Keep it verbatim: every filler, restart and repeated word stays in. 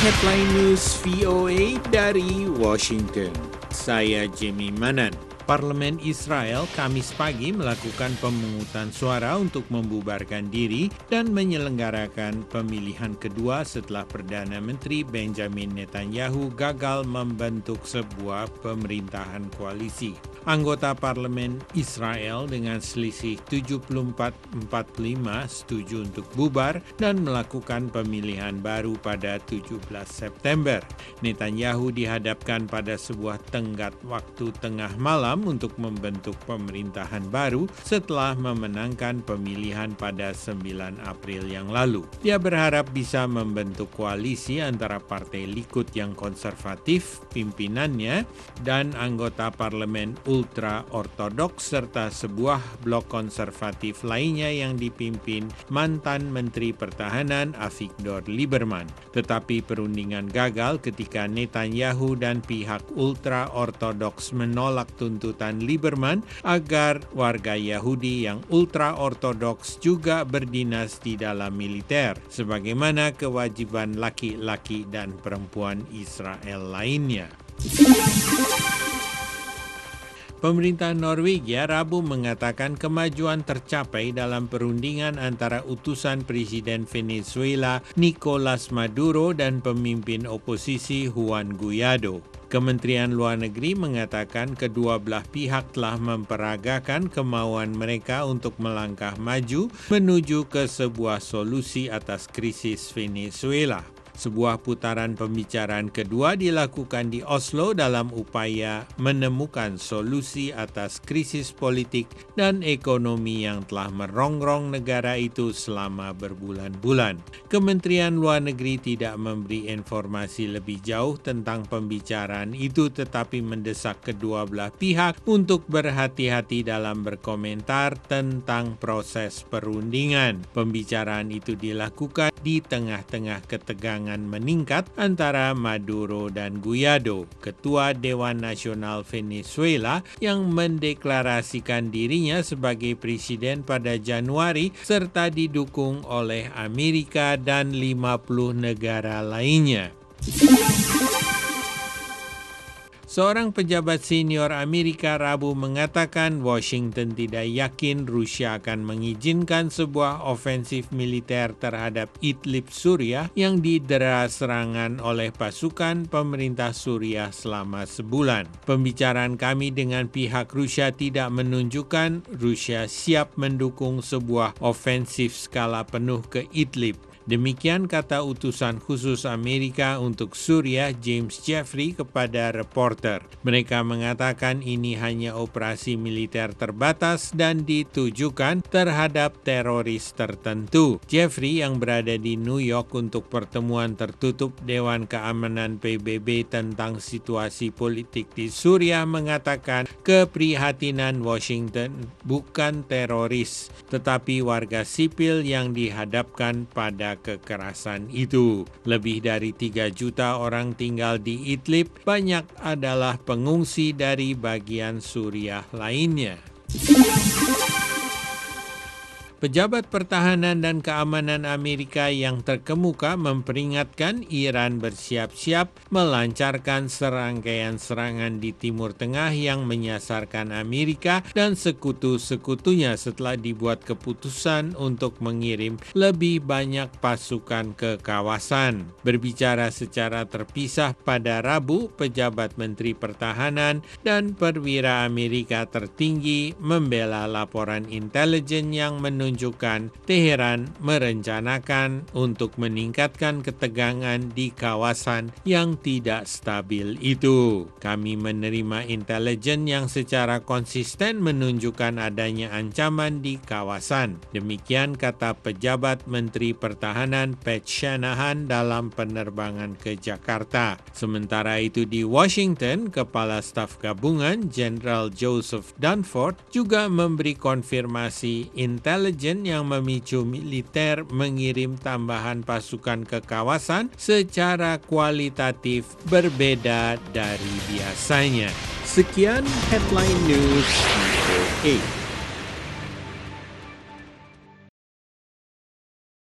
Headline News V O A dari Washington. Saya Jimmy Manan. Parlemen Israel Kamis pagi melakukan pemungutan suara untuk membubarkan diri dan menyelenggarakan pemilihan kedua setelah Perdana Menteri Benjamin Netanyahu gagal membentuk sebuah pemerintahan koalisi. Anggota Parlemen Israel dengan selisih tujuh puluh empat empat puluh lima setuju untuk bubar dan melakukan pemilihan baru pada tujuh belas September. Netanyahu dihadapkan pada sebuah tenggat waktu tengah malam untuk membentuk pemerintahan baru setelah memenangkan pemilihan pada sembilan April yang lalu. Dia berharap bisa membentuk koalisi antara Partai Likud yang konservatif, pimpinannya, dan anggota parlemen ultra-ortodoks serta sebuah blok konservatif lainnya yang dipimpin mantan Menteri Pertahanan Avigdor Lieberman. Tetapi perundingan gagal ketika Netanyahu dan pihak ultra-ortodoks menolak tuntutan Lieberman agar warga Yahudi yang ultra-ortodoks juga berdinas di dalam militer, sebagaimana kewajiban laki-laki dan perempuan Israel lainnya. Pemerintah Norwegia Rabu mengatakan kemajuan tercapai dalam perundingan antara utusan Presiden Venezuela Nicolas Maduro dan pemimpin oposisi Juan Guaido. Kementerian Luar Negeri mengatakan kedua belah pihak telah memperagakan kemauan mereka untuk melangkah maju menuju ke sebuah solusi atas krisis Venezuela. Sebuah putaran pembicaraan kedua dilakukan di Oslo dalam upaya menemukan solusi atas krisis politik dan ekonomi yang telah merongrong negara itu selama berbulan-bulan. Kementerian Luar Negeri tidak memberi informasi lebih jauh tentang pembicaraan itu, tetapi mendesak kedua belah pihak untuk berhati-hati dalam berkomentar tentang proses perundingan. Pembicaraan itu dilakukan di tengah-tengah ketegangan meningkat antara Maduro dan Guaido, Ketua Dewan Nasional Venezuela yang mendeklarasikan dirinya sebagai presiden pada Januari serta didukung oleh Amerika dan lima puluh negara lainnya. Seorang pejabat senior Amerika Rabu mengatakan Washington tidak yakin Rusia akan mengizinkan sebuah ofensif militer terhadap Idlib, Suriah yang didera serangan oleh pasukan pemerintah Suriah selama sebulan. Pembicaraan kami dengan pihak Rusia tidak menunjukkan Rusia siap mendukung sebuah ofensif skala penuh ke Idlib. Demikian kata utusan khusus Amerika untuk Suriah James Jeffrey kepada reporter. Mereka mengatakan ini hanya operasi militer terbatas dan ditujukan terhadap teroris tertentu. Jeffrey yang berada di New York untuk pertemuan tertutup Dewan Keamanan P B B tentang situasi politik di Suriah mengatakan keprihatinan Washington bukan teroris, tetapi warga sipil yang dihadapkan pada kekerasan itu. Lebih dari tiga juta orang tinggal di Idlib, banyak adalah pengungsi dari bagian Suriah lainnya. Pejabat pertahanan dan keamanan Amerika yang terkemuka memperingatkan Iran bersiap-siap melancarkan serangkaian serangan di Timur Tengah yang menyasarkan Amerika dan sekutu-sekutunya setelah dibuat keputusan untuk mengirim lebih banyak pasukan ke kawasan. Berbicara secara terpisah pada Rabu, pejabat Menteri Pertahanan dan perwira Amerika tertinggi membela laporan intelijen yang menunjukkan menunjukkan Teheran merencanakan untuk meningkatkan ketegangan di kawasan yang tidak stabil itu. Kami menerima intelijen yang secara konsisten menunjukkan adanya ancaman di kawasan. Demikian kata pejabat Menteri Pertahanan Pat Shanahan dalam penerbangan ke Jakarta. Sementara itu di Washington, Kepala Staf Gabungan Jenderal Joseph Dunford juga memberi konfirmasi intelijen yang memicu militer mengirim tambahan pasukan ke kawasan secara kualitatif berbeda dari biasanya. Sekian Headline News V O A.